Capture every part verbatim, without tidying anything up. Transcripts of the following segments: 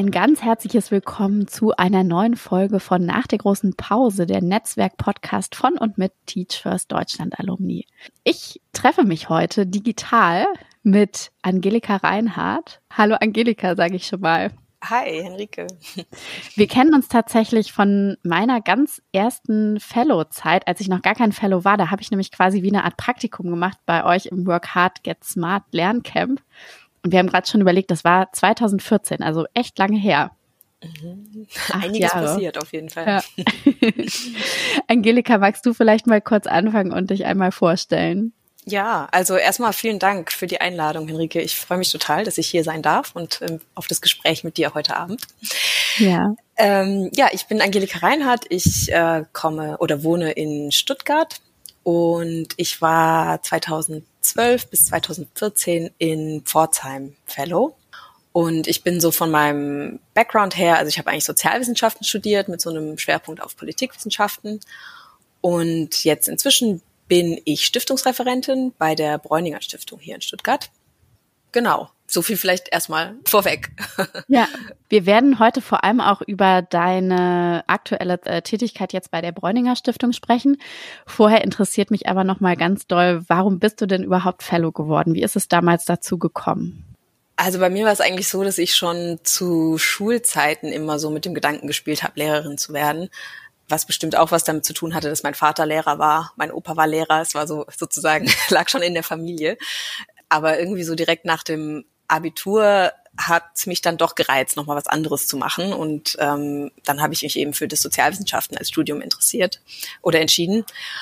ein ganz herzliches Willkommen zu einer neuen Folge von Nach der großen Pause, der Netzwerk-Podcast von und mit Teach First Deutschland Alumni. Ich treffe mich heute digital mit Angelika Reinhardt. Hallo Angelika, sage ich schon mal. Hi, Henrike. Wir kennen uns tatsächlich von meiner ganz ersten Fellow-Zeit, als ich noch gar kein Fellow war. Da habe ich nämlich quasi wie eine Art Praktikum gemacht bei euch im Work Hard, Get Smart Lerncamp. Und wir haben gerade schon überlegt, das war zwanzig vierzehn, also echt lange her. Mhm. Einiges Jahre. Passiert auf jeden Fall. Ja. Angelika, magst du vielleicht mal kurz anfangen und dich einmal vorstellen? Ja, also erstmal vielen Dank für die Einladung, Henrike. Ich freue mich total, dass ich hier sein darf und ähm, auf das Gespräch mit dir heute Abend. Ja. Ähm, ja, ich bin Angelika Reinhardt. Ich äh, komme oder wohne in Stuttgart und ich war zweitausendzwölf bis zweitausendvierzehn in Pforzheim Fellow. Und ich bin so von meinem Background her, also ich habe eigentlich Sozialwissenschaften studiert mit so einem Schwerpunkt auf Politikwissenschaften. Und jetzt inzwischen bin ich Stiftungsreferentin bei der Bräuninger Stiftung hier in Stuttgart. Genau, so viel vielleicht erstmal vorweg. Ja, wir werden heute vor allem auch über deine aktuelle äh, Tätigkeit jetzt bei der Bräuninger Stiftung sprechen. Vorher interessiert mich aber noch mal ganz doll, warum bist du denn überhaupt Fellow geworden? Wie ist es damals dazu gekommen? Also bei mir war es eigentlich so, dass ich schon zu Schulzeiten immer so mit dem Gedanken gespielt habe, Lehrerin zu werden. Was bestimmt auch was damit zu tun hatte, dass mein Vater Lehrer war, mein Opa war Lehrer, es war so sozusagen, lag schon in der Familie. Aber irgendwie so direkt nach dem Abitur hat mich dann doch gereizt, nochmal was anderes zu machen. Und ähm, dann habe ich mich eben für das Sozialwissenschaften als Studium interessiert oder entschieden.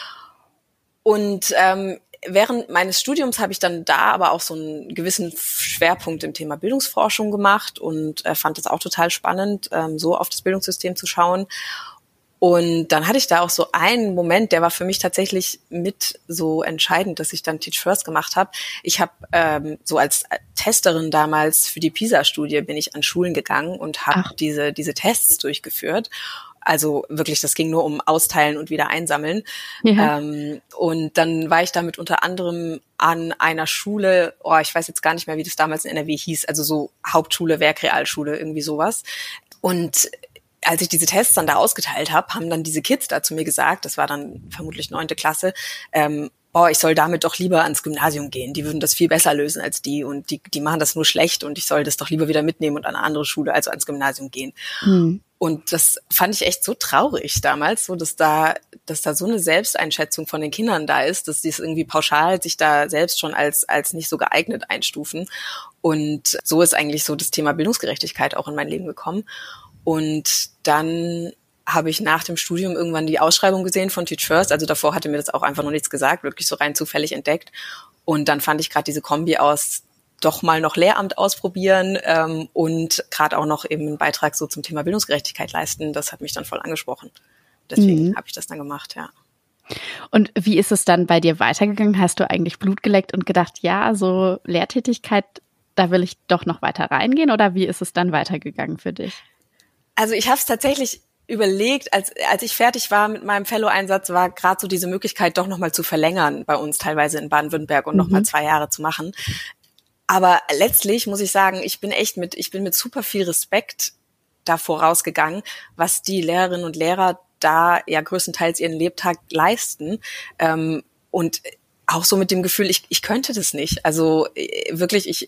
Und ähm, während meines Studiums habe ich dann da aber auch so einen gewissen Schwerpunkt im Thema Bildungsforschung gemacht und äh, fand es auch total spannend, ähm, so auf das Bildungssystem zu schauen. Und dann hatte ich da auch so einen Moment, der war für mich tatsächlich mit so entscheidend, dass ich dann Teach First gemacht habe. Ich habe ähm, so als Testerin damals für die PISA-Studie bin ich an Schulen gegangen und habe diese diese Tests durchgeführt. Also wirklich, das ging nur um Austeilen und wieder einsammeln. Ja. Ähm, und dann war ich damit unter anderem an einer Schule, oh, ich weiß jetzt gar nicht mehr, wie das damals in N R W hieß, also so Hauptschule, Werkrealschule, irgendwie sowas. Und als ich diese Tests dann da ausgeteilt habe, haben dann diese Kids da zu mir gesagt, das war dann vermutlich neunte Klasse, ähm, boah, ich soll damit doch lieber ans Gymnasium gehen. Die würden das viel besser lösen als die und die, die machen das nur schlecht und ich soll das doch lieber wieder mitnehmen und an eine andere Schule, also ans Gymnasium gehen. Mhm. Und das fand ich echt so traurig damals, so dass da, dass da so eine Selbsteinschätzung von den Kindern da ist, dass die es irgendwie pauschal sich da selbst schon als als nicht so geeignet einstufen. Und so ist eigentlich so das Thema Bildungsgerechtigkeit auch in mein Leben gekommen. Und dann habe ich nach dem Studium irgendwann die Ausschreibung gesehen von Teach First. Also davor hatte mir das auch einfach noch nichts gesagt, wirklich so rein zufällig entdeckt. Und dann fand ich gerade diese Kombi aus, doch mal noch Lehramt ausprobieren ähm, und gerade auch noch eben einen Beitrag so zum Thema Bildungsgerechtigkeit leisten. Das hat mich dann voll angesprochen. Deswegen mhm. habe ich das dann gemacht, ja. Und wie ist es dann bei dir weitergegangen? Hast du eigentlich Blut geleckt und gedacht, ja, so Lehrtätigkeit, da will ich doch noch weiter reingehen? Oder wie ist es dann weitergegangen für dich? Also ich habe es tatsächlich überlegt, als als ich fertig war mit meinem Fellow-Einsatz, war gerade so diese Möglichkeit, doch nochmal zu verlängern bei uns teilweise in Baden-Württemberg und mhm. nochmal zwei Jahre zu machen. Aber letztlich muss ich sagen, ich bin echt mit, ich bin mit super viel Respekt da vorausgegangen, was die Lehrerinnen und Lehrer da ja größtenteils ihren Lebtag leisten. Ähm, und auch so mit dem Gefühl, ich, ich könnte das nicht. Also wirklich, ich,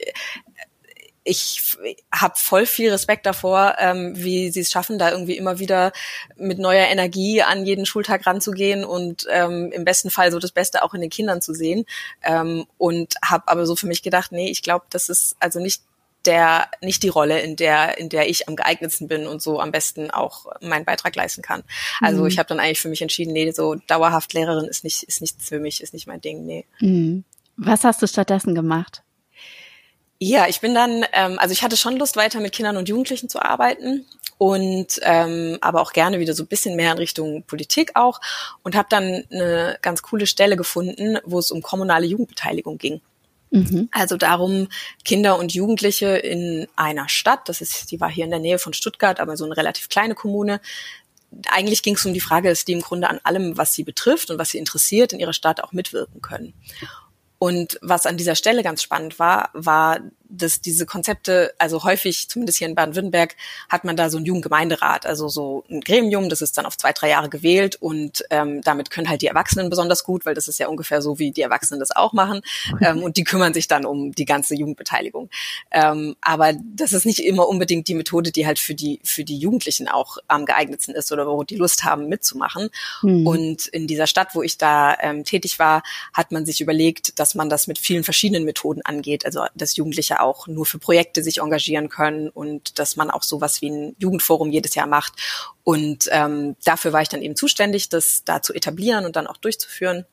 ich habe voll viel Respekt davor, ähm, wie sie es schaffen, da irgendwie immer wieder mit neuer Energie an jeden Schultag ranzugehen und ähm, im besten Fall so das Beste auch in den Kindern zu sehen. Ähm, und habe aber so für mich gedacht, nee, ich glaube, das ist also nicht der, nicht die Rolle, in der in der ich am geeignetsten bin und so am besten auch meinen Beitrag leisten kann. Also mhm. ich habe dann eigentlich für mich entschieden, nee, so dauerhaft Lehrerin ist nicht ist nichts für mich, ist nicht mein Ding, nee. Mhm. Was hast du stattdessen gemacht? Ja, ich bin dann, ähm, also ich hatte schon Lust, weiter mit Kindern und Jugendlichen zu arbeiten und ähm, aber auch gerne wieder so ein bisschen mehr in Richtung Politik auch und habe dann eine ganz coole Stelle gefunden, wo es um kommunale Jugendbeteiligung ging. Mhm. Also darum, Kinder und Jugendliche in einer Stadt, das ist, die war hier in der Nähe von Stuttgart, aber so eine relativ kleine Kommune. Eigentlich ging es um die Frage, dass die im Grunde an allem, was sie betrifft und was sie interessiert, in ihrer Stadt auch mitwirken können. Und was an dieser Stelle ganz spannend war, war, dass diese Konzepte, also häufig, zumindest hier in Baden-Württemberg, hat man da so einen Jugendgemeinderat, also so ein Gremium, das ist dann auf zwei, drei Jahre gewählt und ähm, damit können halt die Erwachsenen besonders gut, weil das ist ja ungefähr so, wie die Erwachsenen das auch machen ähm, und die kümmern sich dann um die ganze Jugendbeteiligung. Ähm, aber das ist nicht immer unbedingt die Methode, die halt für die für die Jugendlichen auch am geeignetsten ist oder wo die Lust haben mitzumachen. Mhm. Und in dieser Stadt, wo ich da ähm, tätig war, hat man sich überlegt, dass man das mit vielen verschiedenen Methoden angeht, also dass Jugendliche auch nur für Projekte sich engagieren können und dass man auch sowas wie ein Jugendforum jedes Jahr macht. Und ähm, dafür war ich dann eben zuständig, das da zu etablieren und dann auch durchzuführen.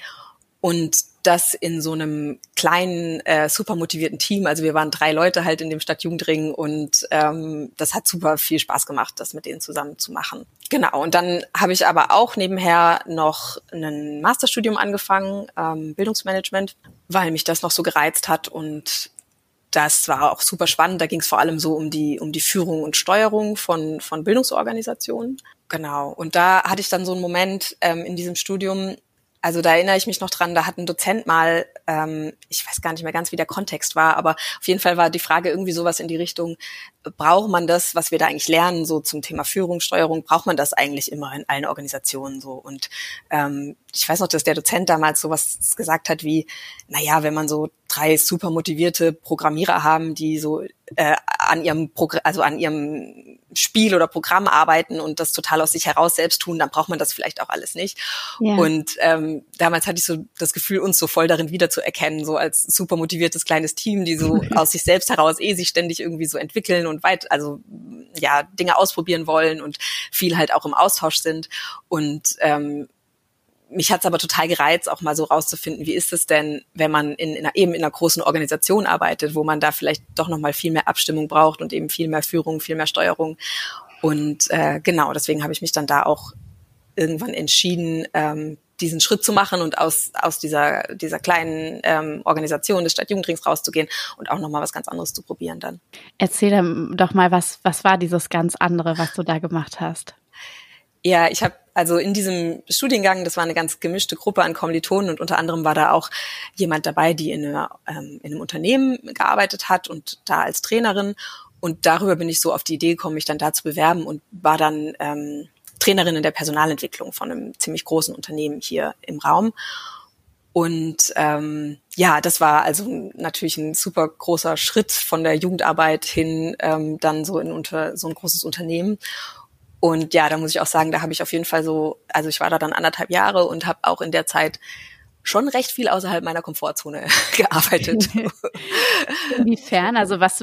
Und das in so einem kleinen, äh, super motivierten Team. Also wir waren drei Leute halt in dem Stadtjugendring und ähm, das hat super viel Spaß gemacht, das mit denen zusammen zu machen. Genau, und dann habe ich aber auch nebenher noch ein Masterstudium angefangen, ähm, Bildungsmanagement, weil mich das noch so gereizt hat und das war auch super spannend. Da ging es vor allem so um die um die Führung und Steuerung von von Bildungsorganisationen. Genau, und da hatte ich dann so einen Moment ähm, in diesem Studium. Also da erinnere ich mich noch dran, da hat ein Dozent mal, ähm, ich weiß gar nicht mehr ganz, wie der Kontext war, aber auf jeden Fall war die Frage irgendwie sowas in die Richtung, braucht man das, was wir da eigentlich lernen, so zum Thema Führung, Steuerung, braucht man das eigentlich immer in allen Organisationen so? Und ähm, ich weiß noch, dass der Dozent damals sowas gesagt hat wie, naja, wenn man so drei super motivierte Programmierer haben, die so äh, an ihrem Progr- also an ihrem Spiel oder Programm arbeiten und das total aus sich heraus selbst tun, dann braucht man das vielleicht auch alles nicht. Ja. Und ähm, damals hatte ich so das Gefühl, uns so voll darin wiederzuerkennen, so als super motiviertes kleines Team, die so aus sich selbst heraus eh sich ständig irgendwie so entwickeln und weit, also ja, Dinge ausprobieren wollen und viel halt auch im Austausch sind. Und ähm, mich hat's aber total gereizt, auch mal so rauszufinden, wie ist es denn, wenn man in, in einer, eben in einer großen Organisation arbeitet, wo man da vielleicht doch nochmal viel mehr Abstimmung braucht und eben viel mehr Führung, viel mehr Steuerung. Und äh, genau, deswegen habe ich mich dann da auch irgendwann entschieden, ähm, diesen Schritt zu machen und aus aus dieser dieser kleinen ähm, Organisation des Stadtjugendrings rauszugehen und auch nochmal was ganz anderes zu probieren dann. Erzähl doch mal, was was war dieses ganz andere, was du da gemacht hast? Ja, ich habe also in diesem Studiengang, das war eine ganz gemischte Gruppe an Kommilitonen und unter anderem war da auch jemand dabei, die in, einer, ähm, in einem Unternehmen gearbeitet hat und da als Trainerin. Und darüber bin ich so auf die Idee gekommen, mich dann da zu bewerben und war dann ähm, Trainerin in der Personalentwicklung von einem ziemlich großen Unternehmen hier im Raum. Und ähm, ja, das war also natürlich ein super großer Schritt von der Jugendarbeit hin ähm, dann so in unter so ein großes Unternehmen. Und ja, da muss ich auch sagen, da habe ich auf jeden Fall so, also ich war da dann anderthalb Jahre und habe auch in der Zeit schon recht viel außerhalb meiner Komfortzone gearbeitet. Inwiefern? Also was,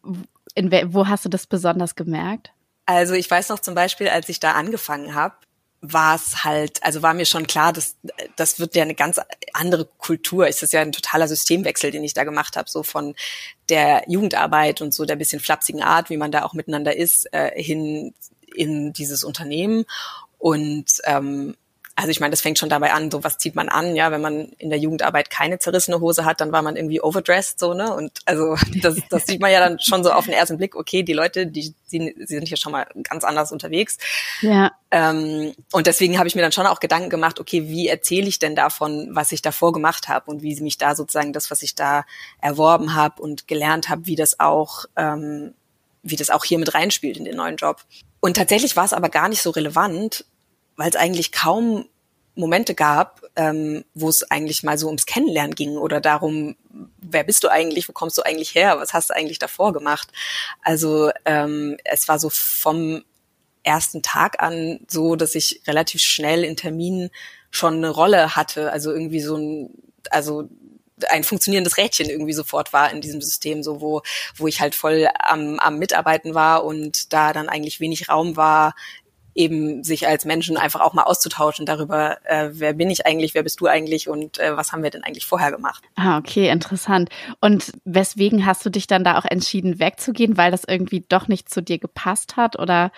in, wo hast du das besonders gemerkt? Also ich weiß noch zum Beispiel, als ich da angefangen habe, war es halt, also war mir schon klar, dass das wird ja eine ganz andere Kultur. Es ist ja ein totaler Systemwechsel, den ich da gemacht habe, so von der Jugendarbeit und so der bisschen flapsigen Art, wie man da auch miteinander ist, äh, hin in dieses Unternehmen. Und ähm, also ich meine, das fängt schon dabei an, so was zieht man an, ja, wenn man in der Jugendarbeit keine zerrissene Hose hat, dann war man irgendwie overdressed, so, ne, und also das, das sieht man ja dann schon so auf den ersten Blick, okay, die Leute, die, die, die sind hier schon mal ganz anders unterwegs. Ja. Ähm, und deswegen habe ich mir dann schon auch Gedanken gemacht, okay, wie erzähle ich denn davon, was ich davor gemacht habe und wie mich da sozusagen das, was ich da erworben habe und gelernt habe, wie das auch, ähm, wie das auch hier mit reinspielt in den neuen Job. Und tatsächlich war es aber gar nicht so relevant, weil es eigentlich kaum Momente gab, ähm, wo es eigentlich mal so ums Kennenlernen ging oder darum, wer bist du eigentlich, wo kommst du eigentlich her, was hast du eigentlich davor gemacht? Also ähm, es war so vom ersten Tag an so, dass ich relativ schnell in Terminen schon eine Rolle hatte, also irgendwie so ein, also ein funktionierendes Rädchen irgendwie sofort war in diesem System, so wo wo ich halt voll am, am Mitarbeiten war und da dann eigentlich wenig Raum war, eben sich als Menschen einfach auch mal auszutauschen darüber, äh, wer bin ich eigentlich, wer bist du eigentlich und äh, was haben wir denn eigentlich vorher gemacht. Ah, okay, interessant. Und weswegen hast du dich dann da auch entschieden, wegzugehen, weil das irgendwie doch nicht zu dir gepasst hat oder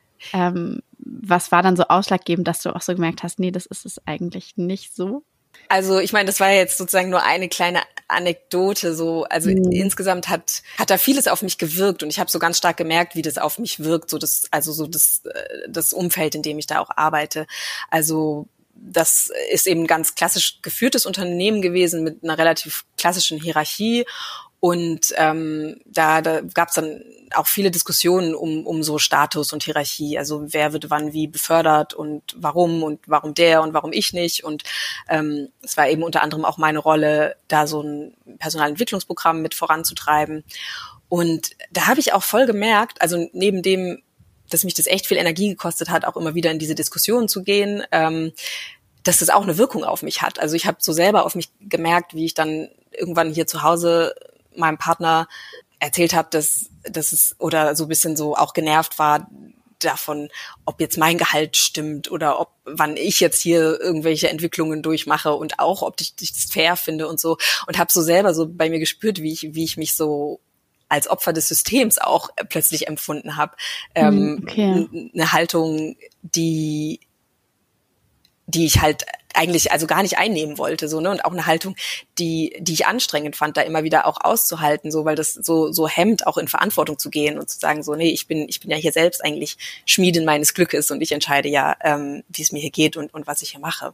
ähm, was war dann so ausschlaggebend, dass du auch so gemerkt hast, nee, das ist es eigentlich nicht so? Also ich meine, das war jetzt sozusagen nur eine kleine Anekdote, so also mhm. insgesamt hat hat da vieles auf mich gewirkt und ich habe so ganz stark gemerkt, wie das auf mich wirkt, so das also so das das Umfeld, in dem ich da auch arbeite. Also das ist eben ein ganz klassisch geführtes Unternehmen gewesen mit einer relativ klassischen Hierarchie Und ähm, da, da gab es dann auch viele Diskussionen um, um so Status und Hierarchie. Also wer wird wann wie befördert und warum und warum der und warum ich nicht. Und ähm, es war eben unter anderem auch meine Rolle, da so ein Personalentwicklungsprogramm mit voranzutreiben. Und da habe ich auch voll gemerkt, also neben dem, dass mich das echt viel Energie gekostet hat, auch immer wieder in diese Diskussionen zu gehen, ähm, dass das auch eine Wirkung auf mich hat. Also ich habe so selber auf mich gemerkt, wie ich dann irgendwann hier zu Hause meinem Partner erzählt habe, dass, dass es oder so ein bisschen so auch genervt war davon, ob jetzt mein Gehalt stimmt oder ob wann ich jetzt hier irgendwelche Entwicklungen durchmache und auch, ob ich, ich das fair finde und so. Und habe so selber so bei mir gespürt, wie ich, wie ich mich so als Opfer des Systems auch plötzlich empfunden habe. Ähm, okay. Eine Haltung, die die ich halt eigentlich also gar nicht einnehmen wollte, so, ne, und auch eine Haltung, die die ich anstrengend fand, da immer wieder auch auszuhalten, so, weil das so so hemmt, auch in Verantwortung zu gehen und zu sagen, so, nee, ich bin ich bin ja hier selbst eigentlich Schmiedin meines Glückes und ich entscheide ja, ähm, wie es mir hier geht und und was ich hier mache.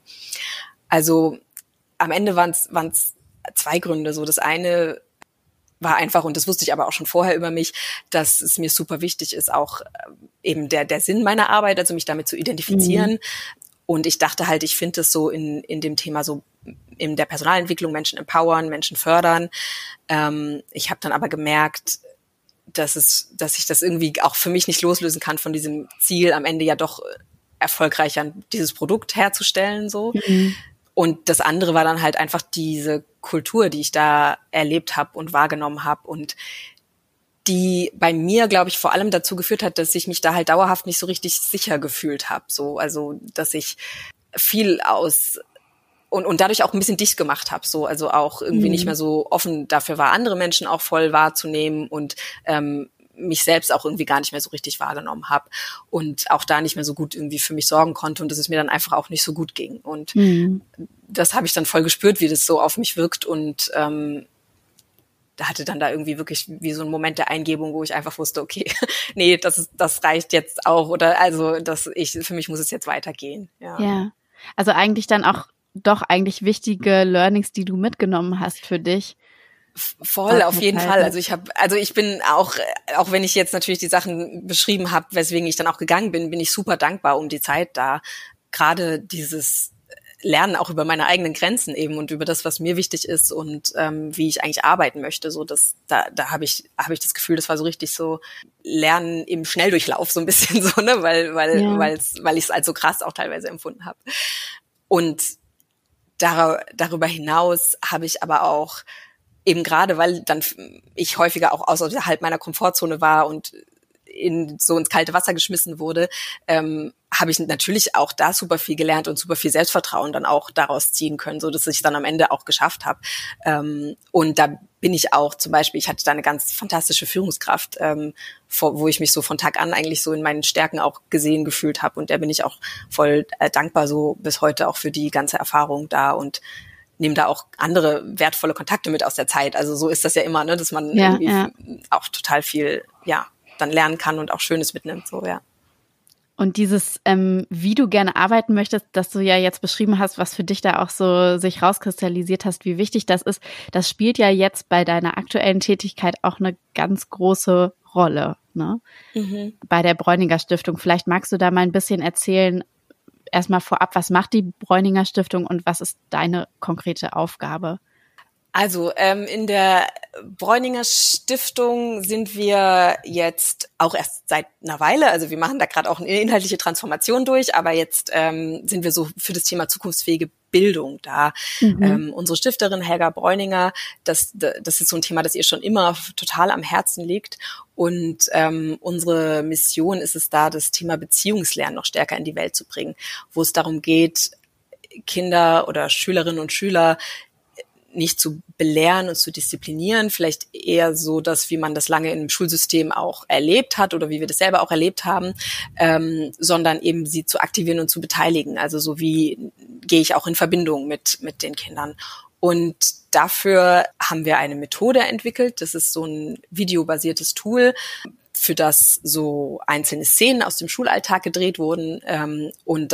Also am Ende waren es waren es zwei Gründe, so das eine war einfach, und das wusste ich aber auch schon vorher über mich, dass es mir super wichtig ist, auch äh, eben der der Sinn meiner Arbeit, also mich damit zu identifizieren. Mhm. Und ich dachte halt, ich finde es so in in dem Thema so in der Personalentwicklung, Menschen empowern, Menschen fördern. Ähm, ich habe dann aber gemerkt, dass es, dass ich das irgendwie auch für mich nicht loslösen kann von diesem Ziel, am Ende ja doch erfolgreicher dieses Produkt herzustellen, so. Mhm. Und das andere war dann halt einfach diese Kultur, die ich da erlebt habe und wahrgenommen habe und die bei mir, glaube ich, vor allem dazu geführt hat, dass ich mich da halt dauerhaft nicht so richtig sicher gefühlt habe. So, also dass ich viel aus und und dadurch auch ein bisschen dicht gemacht habe. So, also auch irgendwie mhm. nicht mehr so offen dafür war, andere Menschen auch voll wahrzunehmen und ähm, mich selbst auch irgendwie gar nicht mehr so richtig wahrgenommen habe und auch da nicht mehr so gut irgendwie für mich sorgen konnte und dass es mir dann einfach auch nicht so gut ging. Und mhm. das habe ich dann voll gespürt, wie das so auf mich wirkt und ähm, da hatte dann da irgendwie wirklich wie so ein Moment der Eingebung, wo ich einfach wusste, okay, nee, das ist, das reicht jetzt auch oder also das ich für mich muss es jetzt weitergehen. Ja. Ja, also eigentlich dann auch doch eigentlich wichtige Learnings, die du mitgenommen hast für dich. Voll, auf jeden Fall. Also ich habe, also ich bin auch, auch wenn ich jetzt natürlich die Sachen beschrieben habe, weswegen ich dann auch gegangen bin, bin ich super dankbar um die Zeit da. Gerade dieses Lernen auch über meine eigenen Grenzen eben und über das, was mir wichtig ist und ähm, wie ich eigentlich arbeiten möchte. So, das, da, da habe ich, habe ich das Gefühl, das war so richtig so Lernen im Schnelldurchlauf so ein bisschen so, ne, weil, weil, ja. weil's, weil ich es als so krass auch teilweise empfunden habe. Und dar, darüber hinaus habe ich aber auch eben gerade, weil dann ich häufiger auch außerhalb meiner Komfortzone war und in so ins kalte Wasser geschmissen wurde, ähm, habe ich natürlich auch da super viel gelernt und super viel Selbstvertrauen dann auch daraus ziehen können, so dass ich dann am Ende auch geschafft habe. Ähm, und da bin ich auch zum Beispiel, ich hatte da eine ganz fantastische Führungskraft, ähm, vor, wo ich mich so von Tag an eigentlich so in meinen Stärken auch gesehen gefühlt habe und der bin ich auch voll äh, dankbar so bis heute auch für die ganze Erfahrung da und nehme da auch andere wertvolle Kontakte mit aus der Zeit. Also so ist das ja immer, ne, dass man ja, irgendwie ja. auch total viel, ja, dann lernen kann und auch Schönes mitnimmt, so, ja. Und dieses, ähm, wie du gerne arbeiten möchtest, dass du ja jetzt beschrieben hast, was für dich da auch so sich rauskristallisiert hast, wie wichtig das ist, das spielt ja jetzt bei deiner aktuellen Tätigkeit auch eine ganz große Rolle, ne? Mhm. Bei der Bräuninger Stiftung. Vielleicht magst du da mal ein bisschen erzählen, erstmal vorab, was macht die Bräuninger Stiftung und was ist deine konkrete Aufgabe? Also ähm, in der Bräuninger Stiftung sind wir jetzt auch erst seit einer Weile, also wir machen da gerade auch eine inhaltliche Transformation durch, aber jetzt ähm, sind wir so für das Thema zukunftsfähige Bildung da. Mhm. Ähm, unsere Stifterin Helga Bräuninger, das, das ist so ein Thema, das ihr schon immer total am Herzen liegt und ähm, unsere Mission ist es da, das Thema Beziehungslernen noch stärker in die Welt zu bringen, wo es darum geht, Kinder oder Schülerinnen und Schüler nicht zu belehren und zu disziplinieren, vielleicht eher so, dass wie man das lange im Schulsystem auch erlebt hat oder wie wir das selber auch erlebt haben, ähm, sondern eben sie zu aktivieren und zu beteiligen. Also so wie gehe ich auch in Verbindung mit mit den Kindern. Und dafür haben wir eine Methode entwickelt. Das ist so ein videobasiertes Tool, für das so einzelne Szenen aus dem Schulalltag gedreht wurden ähm, und das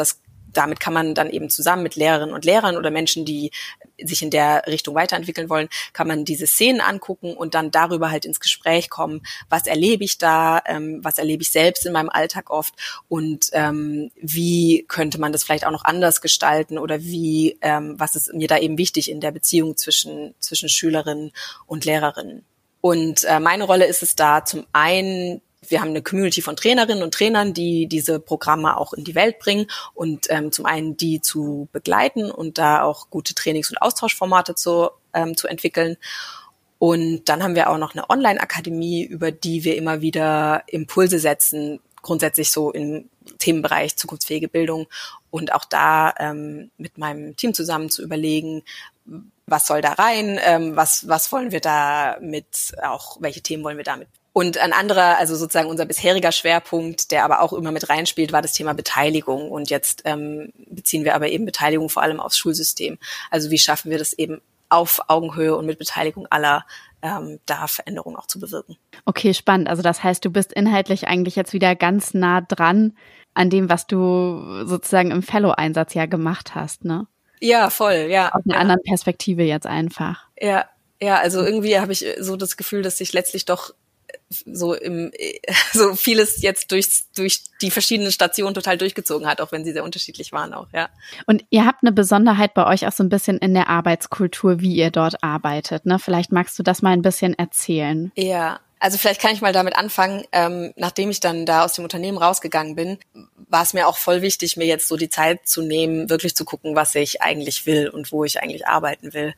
damit kann man dann eben zusammen mit Lehrerinnen und Lehrern oder Menschen, die sich in der Richtung weiterentwickeln wollen, kann man diese Szenen angucken und dann darüber halt ins Gespräch kommen. Was erlebe ich da? Ähm, was erlebe ich selbst in meinem Alltag oft? Und ähm, wie könnte man das vielleicht auch noch anders gestalten? Oder wie, ähm, was ist mir da eben wichtig in der Beziehung zwischen zwischen Schülerinnen und Lehrerinnen? Und äh, meine Rolle ist es da zum einen, wir haben eine Community von Trainerinnen und Trainern, die diese Programme auch in die Welt bringen und ähm, zum einen die zu begleiten und da auch gute Trainings- und Austauschformate zu, ähm, zu entwickeln. Und dann haben wir auch noch eine Online-Akademie, über die wir immer wieder Impulse setzen, grundsätzlich so im Themenbereich zukunftsfähige Bildung und auch da ähm, mit meinem Team zusammen zu überlegen, was soll da rein, ähm, was was wollen wir da mit, auch welche Themen wollen wir damit. Und ein anderer, also sozusagen unser bisheriger Schwerpunkt, der aber auch immer mit reinspielt, war das Thema Beteiligung. Und jetzt ähm, beziehen wir aber eben Beteiligung vor allem aufs Schulsystem. Also wie schaffen wir das eben auf Augenhöhe und mit Beteiligung aller, ähm, da Veränderungen auch zu bewirken. Okay, spannend. Also das heißt, du bist inhaltlich eigentlich jetzt wieder ganz nah dran an dem, was du sozusagen im Fellow-Einsatz ja gemacht hast, ne? Ja, voll, ja. Aus einer ja. anderen Perspektive jetzt einfach. Ja, ja, also irgendwie habe ich so das Gefühl, dass ich letztlich doch so im so vieles jetzt durch durch die verschiedenen Stationen total durchgezogen hat, auch wenn sie sehr unterschiedlich waren auch, ja. Und ihr habt eine Besonderheit bei euch auch so ein bisschen in der Arbeitskultur, wie ihr dort arbeitet, ne? Vielleicht magst du das mal ein bisschen erzählen. Ja, also vielleicht kann ich mal damit anfangen, ähm, nachdem ich dann da aus dem Unternehmen rausgegangen bin, war es mir auch voll wichtig, mir jetzt so die Zeit zu nehmen, wirklich zu gucken, was ich eigentlich will und wo ich eigentlich arbeiten will.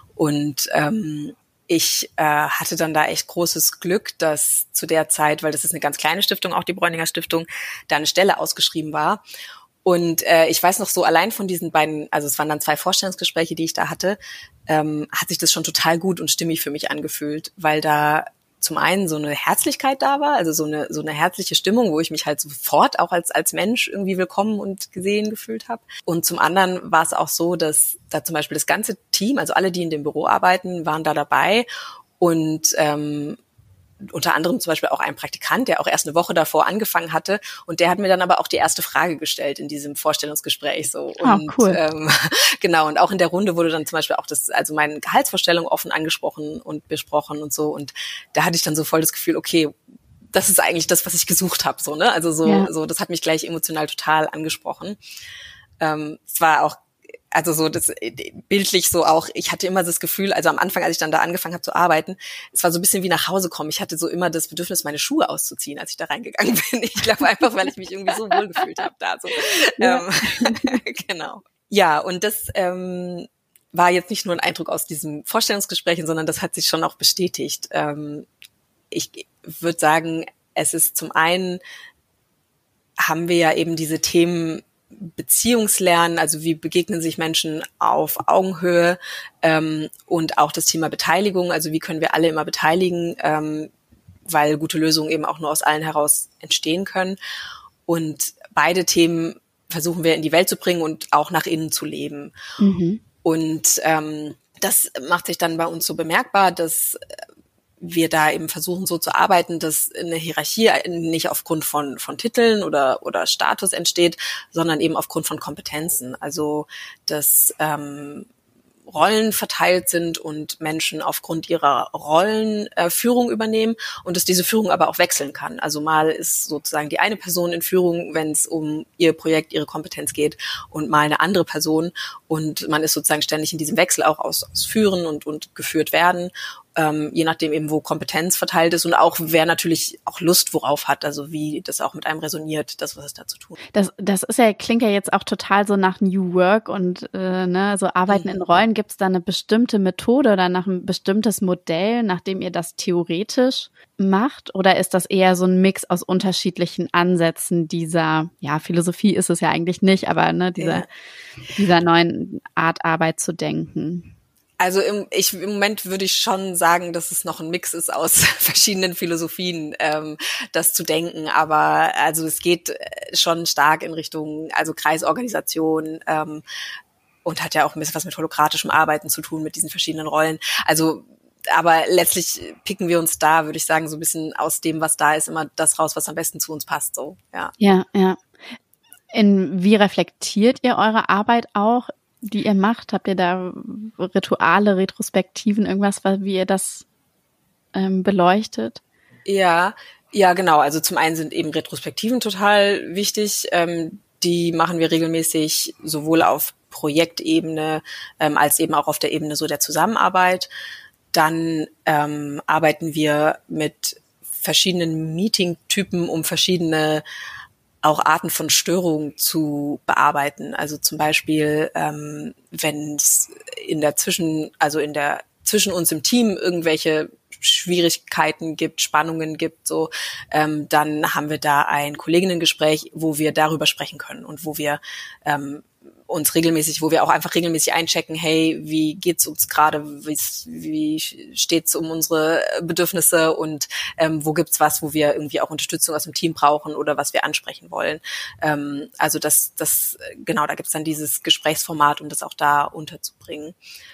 Und ähm, ich äh, hatte dann da echt großes Glück, dass zu der Zeit, weil das ist eine ganz kleine Stiftung, auch die Bräuninger Stiftung, da eine Stelle ausgeschrieben war. Und äh, ich weiß noch so, allein von diesen beiden, also es waren dann zwei Vorstellungsgespräche, die ich da hatte, ähm, hat sich das schon total gut und stimmig für mich angefühlt, weil da zum einen so eine Herzlichkeit da war, also so eine so eine herzliche Stimmung, wo ich mich halt sofort auch als als Mensch irgendwie willkommen und gesehen gefühlt habe. Und zum anderen war es auch so, dass da zum Beispiel das ganze Team, also alle, die in dem Büro arbeiten, waren da dabei und ähm, unter anderem zum Beispiel auch ein Praktikant, der auch erst eine Woche davor angefangen hatte und der hat mir dann aber auch die erste Frage gestellt in diesem Vorstellungsgespräch so. Und oh, cool. ähm, genau, und auch in der Runde wurde dann zum Beispiel auch das, also meine Gehaltsvorstellung offen angesprochen und besprochen und so und da hatte ich dann so voll das Gefühl, okay, das ist eigentlich das, was ich gesucht habe, so, ne? Also so, ja. so, das hat mich gleich emotional total angesprochen. Ähm, es war auch Also so das bildlich so auch, ich hatte immer das Gefühl, also am Anfang, als ich dann da angefangen habe zu arbeiten, es war so ein bisschen wie nach Hause kommen. Ich hatte so immer das Bedürfnis, meine Schuhe auszuziehen, als ich da reingegangen bin. Ich glaube einfach, weil ich mich irgendwie so wohl gefühlt habe da. So. Ja. Ähm, genau. Ja, und das ähm, war jetzt nicht nur ein Eindruck aus diesem Vorstellungsgespräch, sondern das hat sich schon auch bestätigt. Ähm, ich würde sagen, es ist zum einen, haben wir ja eben diese Themen Beziehungslernen, also wie begegnen sich Menschen auf Augenhöhe ähm, und auch das Thema Beteiligung, also wie können wir alle immer beteiligen, ähm, weil gute Lösungen eben auch nur aus allen heraus entstehen können. Und beide Themen versuchen wir in die Welt zu bringen und auch nach innen zu leben. Mhm. Und ähm, das macht sich dann bei uns so bemerkbar, dass wir da eben versuchen so zu arbeiten, dass eine Hierarchie nicht aufgrund von von Titeln oder oder Status entsteht, sondern eben aufgrund von Kompetenzen. Also dass ähm, Rollen verteilt sind und Menschen aufgrund ihrer Rollen äh, Führung übernehmen und dass diese Führung aber auch wechseln kann. Also mal ist sozusagen die eine Person in Führung, wenn es um ihr Projekt, ihre Kompetenz geht und mal eine andere Person und man ist sozusagen ständig in diesem Wechsel auch aus, aus Führen und, und geführt werden. Ähm, je nachdem eben, wo Kompetenz verteilt ist und auch wer natürlich auch Lust worauf hat, also wie das auch mit einem resoniert, das, was es da zu tun. Das, das ist ja, klingt ja jetzt auch total so nach New Work und äh, ne, so Arbeiten mhm. in Rollen. Gibt es da eine bestimmte Methode oder nach ein bestimmtes Modell, nach dem ihr das theoretisch macht? Oder ist das eher so ein Mix aus unterschiedlichen Ansätzen dieser, ja, Philosophie ist es ja eigentlich nicht, aber ne, dieser, ja. dieser neuen Art Arbeit zu denken? Also im, ich, im Moment würde ich schon sagen, dass es noch ein Mix ist aus verschiedenen Philosophien, ähm, das zu denken. Aber also es geht schon stark in Richtung also Kreisorganisation ähm, und hat ja auch ein bisschen was mit holokratischem Arbeiten zu tun, mit diesen verschiedenen Rollen. Also aber letztlich picken wir uns da, würde ich sagen, so ein bisschen aus dem, was da ist, immer das raus, was am besten zu uns passt. So, ja. Ja, ja. In, wie reflektiert ihr eure Arbeit auch, die ihr macht? Habt ihr da Rituale, Retrospektiven, irgendwas, wie ihr das ähm, beleuchtet? Ja, ja, genau. Also zum einen sind eben Retrospektiven total wichtig. Ähm, die machen wir regelmäßig sowohl auf Projektebene ähm, als eben auch auf der Ebene so der Zusammenarbeit. Dann ähm, arbeiten wir mit verschiedenen Meeting-Typen, um verschiedene auch Arten von Störungen zu bearbeiten. Also zum Beispiel, ähm, wenn es in der Zwischen, also in der zwischen uns im Team irgendwelche Schwierigkeiten gibt, Spannungen gibt, so, ähm, dann haben wir da ein Kolleginnengespräch, wo wir darüber sprechen können und wo wir ähm, uns regelmäßig, wo wir auch einfach regelmäßig einchecken, hey, wie geht's uns gerade, wie steht's um unsere Bedürfnisse und ähm, wo gibt's was, wo wir irgendwie auch Unterstützung aus dem Team brauchen oder was wir ansprechen wollen. Ähm, also das, das, genau, da gibt's dann dieses Gesprächsformat, um das auch da unterzubringen.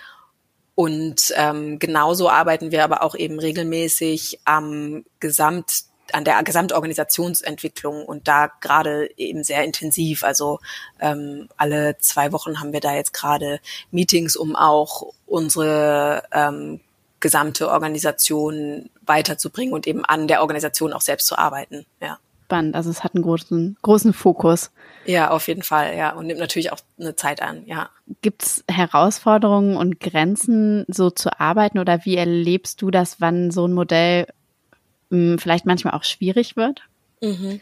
Und ähm, genauso arbeiten wir aber auch eben regelmäßig am Gesamt an der Gesamtorganisationsentwicklung und da gerade eben sehr intensiv. Also ähm, alle zwei Wochen haben wir da jetzt gerade Meetings, um auch unsere ähm, gesamte Organisation weiterzubringen und eben an der Organisation auch selbst zu arbeiten. Ja. Spannend, also es hat einen großen, großen Fokus. Ja, auf jeden Fall, ja. Und nimmt natürlich auch eine Zeit an, ja. Gibt es Herausforderungen und Grenzen, so zu arbeiten oder wie erlebst du das, wann so ein Modell vielleicht manchmal auch schwierig wird? Mhm.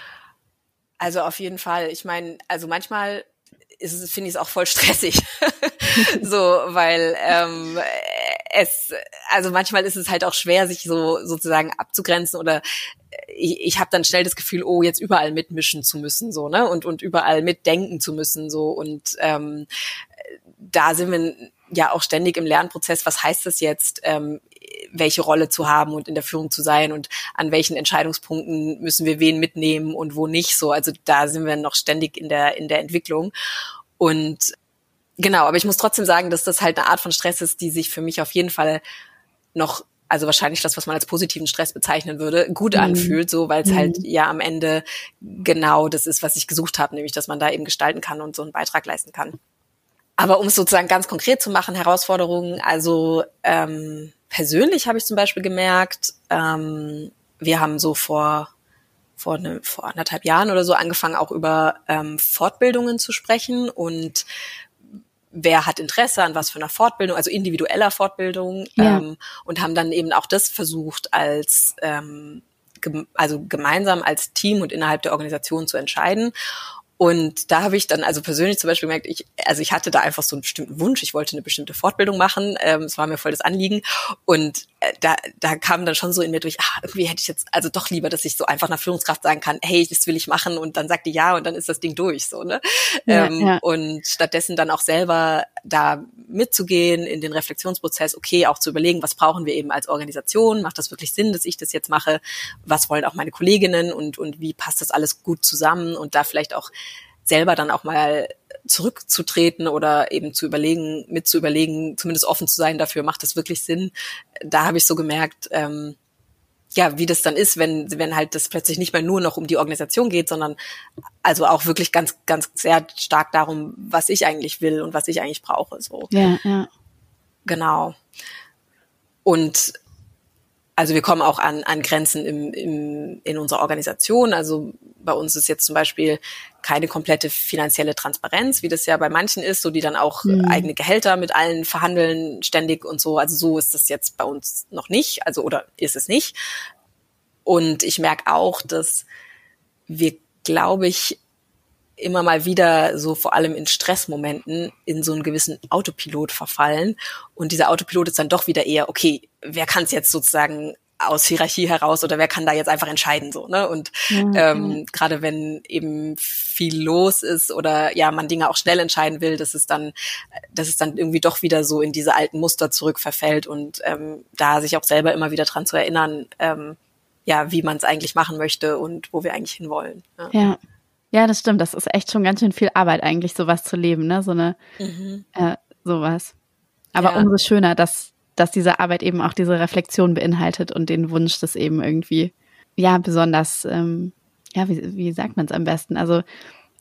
Also auf jeden Fall. Ich meine, also manchmal ist es, finde ich es auch voll stressig. So, weil ähm, es, also manchmal ist es halt auch schwer, sich so sozusagen abzugrenzen oder ich, ich habe dann schnell das Gefühl, oh, jetzt überall mitmischen zu müssen, so, ne? Und und überall mitdenken zu müssen, so. Und ähm, da sind wir ja auch ständig im Lernprozess. Was heißt das jetzt? Ähm, welche Rolle zu haben und in der Führung zu sein und an welchen Entscheidungspunkten müssen wir wen mitnehmen und wo nicht so. Also da sind wir noch ständig in der, in der Entwicklung. Und genau, aber ich muss trotzdem sagen, dass das halt eine Art von Stress ist, die sich für mich auf jeden Fall noch, also wahrscheinlich das, was man als positiven Stress bezeichnen würde, gut mhm. anfühlt, so, weil es mhm. halt ja am Ende genau das ist, was ich gesucht habe, nämlich, dass man da eben gestalten kann und so einen Beitrag leisten kann. Aber um es sozusagen ganz konkret zu machen, Herausforderungen, also ähm, persönlich habe ich zum Beispiel gemerkt, ähm, wir haben so vor vor, eine, vor anderthalb Jahren oder so angefangen, auch über ähm, Fortbildungen zu sprechen und wer hat Interesse an was für einer Fortbildung, also individueller Fortbildung ja. ähm, und haben dann eben auch das versucht, als ähm, gem- also gemeinsam als Team und innerhalb der Organisation zu entscheiden. Und da habe ich dann also persönlich zum Beispiel gemerkt, ich also ich hatte da einfach so einen bestimmten Wunsch, ich wollte eine bestimmte Fortbildung machen, ähm, es war mir voll das Anliegen und äh, da da kam dann schon so in mir durch, ach, irgendwie hätte ich jetzt also doch lieber, dass ich so einfach einer Führungskraft sagen kann, hey, das will ich machen und dann sagt die ja und dann ist das Ding durch, so, ne? Ja, ähm, ja. Und stattdessen dann auch selber da mitzugehen in den Reflexionsprozess, okay, auch zu überlegen, was brauchen wir eben als Organisation, macht das wirklich Sinn, dass ich das jetzt mache, was wollen auch meine Kolleginnen und und wie passt das alles gut zusammen und da vielleicht auch selber dann auch mal zurückzutreten oder eben zu überlegen, mit zu überlegen, zumindest offen zu sein dafür, macht das wirklich Sinn? Da habe ich so gemerkt, ähm, ja, wie das dann ist, wenn wenn halt das plötzlich nicht mehr nur noch um die Organisation geht, sondern also auch wirklich ganz ganz sehr stark darum, was ich eigentlich will und was ich eigentlich brauche. So. Ja, ja. Genau. Und also wir kommen auch an, an Grenzen im, im, in unserer Organisation. Also bei uns ist jetzt zum Beispiel keine komplette finanzielle Transparenz, wie das ja bei manchen ist, so die dann auch mhm. eigene Gehälter mit allen verhandeln ständig und so. Also so ist das jetzt bei uns noch nicht, also oder ist es nicht. Und ich merke auch, dass wir, glaube ich, immer mal wieder so vor allem in Stressmomenten in so einen gewissen Autopilot verfallen. Und dieser Autopilot ist dann doch wieder eher, okay, wer kann es jetzt sozusagen aus Hierarchie heraus oder wer kann da jetzt einfach entscheiden, so, ne? Und mhm. ähm, gerade wenn eben viel los ist oder ja man Dinge auch schnell entscheiden will, dass es dann, dass es dann irgendwie doch wieder so in diese alten Muster zurückverfällt und ähm, da sich auch selber immer wieder dran zu erinnern, ähm, ja, wie man es eigentlich machen möchte und wo wir eigentlich hinwollen. Ja. ja. Ja, das stimmt. Das ist echt schon ganz schön viel Arbeit eigentlich, sowas zu leben, ne? So eine, mhm. äh, sowas. Aber ja. umso schöner, dass, dass diese Arbeit eben auch diese Reflexion beinhaltet und den Wunsch, das eben irgendwie, ja, besonders, ähm, ja, wie, wie sagt man es am besten? Also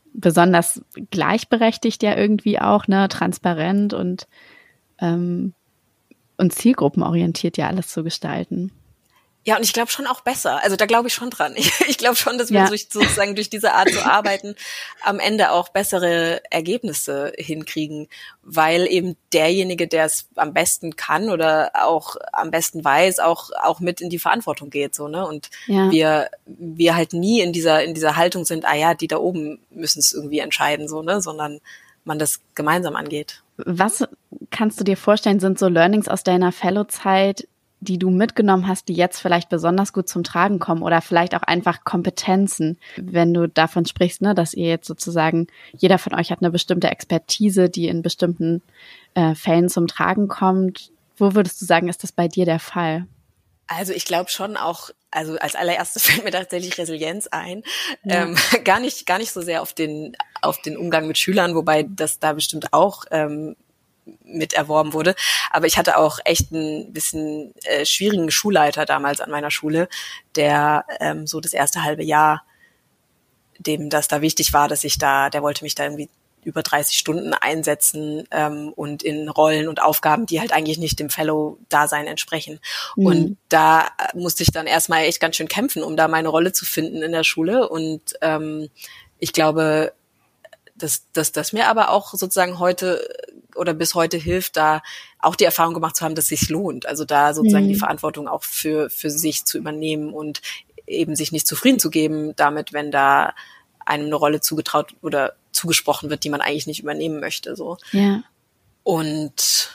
besonders gleichberechtigt ja irgendwie auch, ne, transparent und, ähm, und zielgruppenorientiert ja alles zu gestalten. Ja, und ich glaube schon auch besser. Also da glaube ich schon dran. Ich, ich glaube schon, dass wir Ja. durch, sozusagen durch diese Art zu arbeiten am Ende auch bessere Ergebnisse hinkriegen, weil eben derjenige, der es am besten kann oder auch am besten weiß, auch auch mit in die Verantwortung geht, so, ne? Und Ja. wir wir halt nie in dieser in dieser Haltung sind, ah ja, die da oben müssen es irgendwie entscheiden, so, ne? Sondern man das gemeinsam angeht. Was kannst du dir vorstellen, sind so Learnings aus deiner Fellow-Zeit, die du mitgenommen hast, die jetzt vielleicht besonders gut zum Tragen kommen oder vielleicht auch einfach Kompetenzen, wenn du davon sprichst, ne, dass ihr jetzt sozusagen, jeder von euch hat eine bestimmte Expertise, die in bestimmten äh, Fällen zum Tragen kommt. Wo würdest du sagen, ist das bei dir der Fall? Also ich glaube schon auch, also als allererstes fällt mir tatsächlich Resilienz ein. Ja. Ähm, gar nicht, gar nicht so sehr auf den, auf den Umgang mit Schülern, wobei das da bestimmt auch ähm, mit erworben wurde. Aber ich hatte auch echt ein bisschen äh, schwierigen Schulleiter damals an meiner Schule, der ähm, so das erste halbe Jahr, dem das da wichtig war, dass ich da, der wollte mich da irgendwie über dreißig Stunden einsetzen ähm, und in Rollen und Aufgaben, die halt eigentlich nicht dem Fellow-Dasein entsprechen. Mhm. Und da musste ich dann erstmal echt ganz schön kämpfen, um da meine Rolle zu finden in der Schule. Und ähm, ich glaube, dass, dass das mir aber auch sozusagen heute oder bis heute hilft, da auch die Erfahrung gemacht zu haben, dass es sich lohnt. Also da sozusagen mhm. die Verantwortung auch für für sich zu übernehmen und eben sich nicht zufrieden zu geben damit, wenn da einem eine Rolle zugetraut oder zugesprochen wird, die man eigentlich nicht übernehmen möchte. So. Ja. Und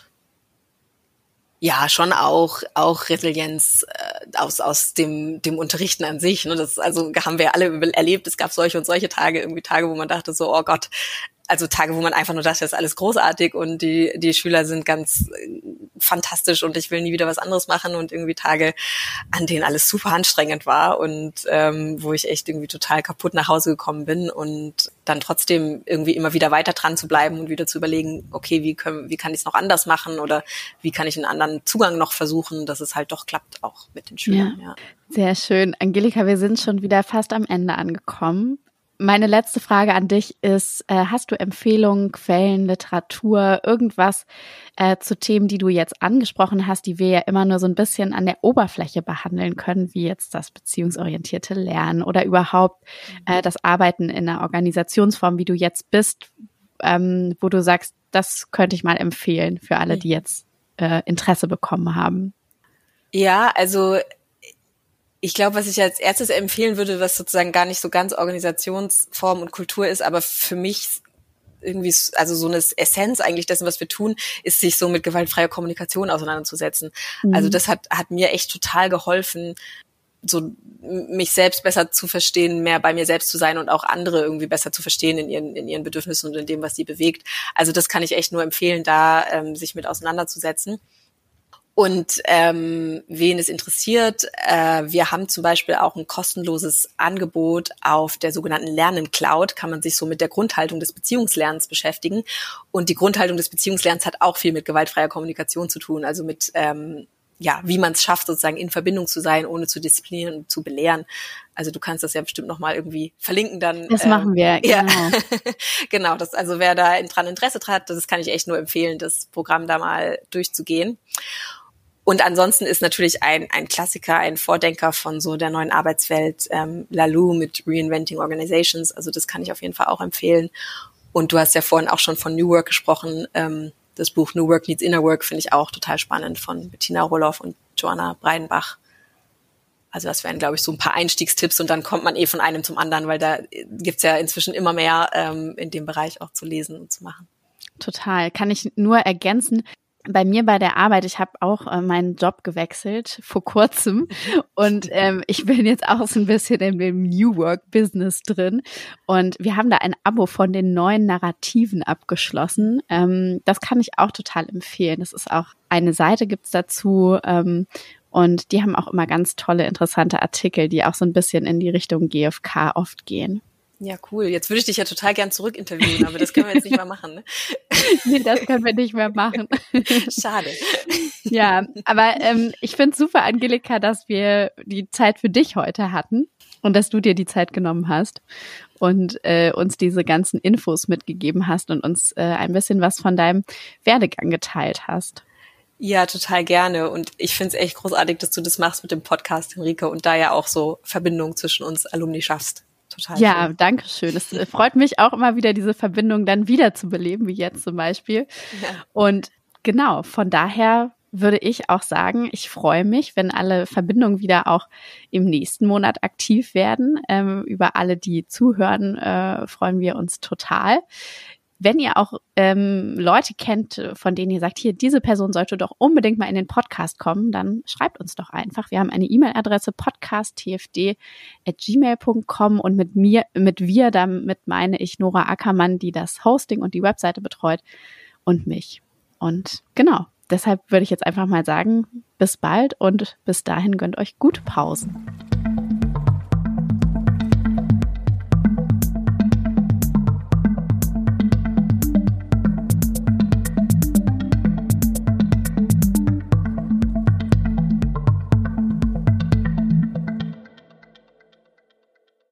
ja, schon auch auch Resilienz äh, aus aus dem dem Unterrichten an sich. Ne? Das also haben wir alle erlebt. Es gab solche und solche Tage, irgendwie Tage, wo man dachte so, oh Gott, also Tage, wo man einfach nur dachte, das ist alles großartig und die die Schüler sind ganz fantastisch und ich will nie wieder was anderes machen, und irgendwie Tage, an denen alles super anstrengend war und ähm, wo ich echt irgendwie total kaputt nach Hause gekommen bin, und dann trotzdem irgendwie immer wieder weiter dran zu bleiben und wieder zu überlegen, okay, wie können, wie kann ich es noch anders machen oder wie kann ich einen anderen Zugang noch versuchen, dass es halt doch klappt auch mit den Schülern. Ja. Ja. Sehr schön. Angelika, wir sind schon wieder fast am Ende angekommen. Meine letzte Frage an dich ist, äh, hast du Empfehlungen, Quellen, Literatur, irgendwas äh, zu Themen, die du jetzt angesprochen hast, die wir ja immer nur so ein bisschen an der Oberfläche behandeln können, wie jetzt das beziehungsorientierte Lernen oder überhaupt äh, das Arbeiten in einer Organisationsform, wie du jetzt bist, ähm, wo du sagst, das könnte ich mal empfehlen für alle, die jetzt äh, Interesse bekommen haben? Ja, also ich glaube, was ich als erstes empfehlen würde, was sozusagen gar nicht so ganz Organisationsform und Kultur ist, aber für mich irgendwie, also so eine Essenz eigentlich dessen, was wir tun, ist, sich so mit gewaltfreier Kommunikation auseinanderzusetzen. Mhm. Also das hat hat mir echt total geholfen, so mich selbst besser zu verstehen, mehr bei mir selbst zu sein und auch andere irgendwie besser zu verstehen in ihren in ihren Bedürfnissen und in dem, was sie bewegt. Also das kann ich echt nur empfehlen, da ähm, sich mit auseinanderzusetzen. Und ähm, wen es interessiert, äh, wir haben zum Beispiel auch ein kostenloses Angebot auf der sogenannten Lernen-Cloud, kann man sich so mit der Grundhaltung des Beziehungslernens beschäftigen. Und die Grundhaltung des Beziehungslernens hat auch viel mit gewaltfreier Kommunikation zu tun, also mit, ähm, ja, wie man es schafft, sozusagen in Verbindung zu sein, ohne zu disziplinieren und zu belehren. Also du kannst das ja bestimmt nochmal irgendwie verlinken dann. Das ähm, machen wir, genau. Ja. Genau, das, also wer da dran Interesse hat, das kann ich echt nur empfehlen, das Programm da mal durchzugehen. Und ansonsten ist natürlich ein ein Klassiker, ein Vordenker von so der neuen Arbeitswelt, ähm, Laloux mit Reinventing Organizations. Also das kann ich auf jeden Fall auch empfehlen. Und du hast ja vorhin auch schon von New Work gesprochen. Ähm, das Buch New Work Needs Inner Work finde ich auch total spannend, von Bettina Roloff und Joanna Breidenbach. Also das wären, glaube ich, so ein paar Einstiegstipps, und dann kommt man eh von einem zum anderen, weil da gibt's ja inzwischen immer mehr ähm, in dem Bereich auch zu lesen und zu machen. Total. Kann ich nur ergänzen. Bei mir bei der Arbeit, ich habe auch äh, meinen Job gewechselt vor kurzem, und ähm, ich bin jetzt auch so ein bisschen in dem New Work Business drin, und wir haben da ein Abo von den neuen Narrativen abgeschlossen. Ähm, das kann ich auch total empfehlen. Das ist auch, eine Seite gibt's dazu, ähm, und die haben auch immer ganz tolle, interessante Artikel, die auch so ein bisschen in die Richtung G F K oft gehen. Ja, cool. Jetzt würde ich dich ja total gern zurückinterviewen, aber das können wir jetzt nicht mehr machen, ne? Nee, das können wir nicht mehr machen. Schade. Ja, aber ähm, ich finde es super, Angelika, dass wir die Zeit für dich heute hatten. und dass du dir die Zeit genommen hast und äh, uns diese ganzen Infos mitgegeben hast und uns äh, ein bisschen was von deinem Werdegang geteilt hast. Ja, total gerne. Und ich finde es echt großartig, dass du das machst mit dem Podcast, Henrike, und da ja auch so Verbindungen zwischen uns Alumni schaffst. Total ja, schön. Danke schön. Es freut mich auch immer wieder, diese Verbindung dann wieder zu beleben, wie jetzt zum Beispiel. Ja. Und genau, von daher würde ich auch sagen, ich freue mich, wenn alle Verbindungen wieder auch im nächsten Monat aktiv werden. Ähm, über alle, die zuhören, äh, freuen wir uns total. Wenn ihr auch ähm, Leute kennt, von denen ihr sagt, hier, diese Person sollte doch unbedingt mal in den Podcast kommen, dann schreibt uns doch einfach. Wir haben eine E-Mail-Adresse podcast t f d at gmail punkt com und mit mir, mit wir, damit meine ich Nora Ackermann, die das Hosting und die Webseite betreut, und mich. Und genau, deshalb würde ich jetzt einfach mal sagen, bis bald und bis dahin gönnt euch gute Pausen.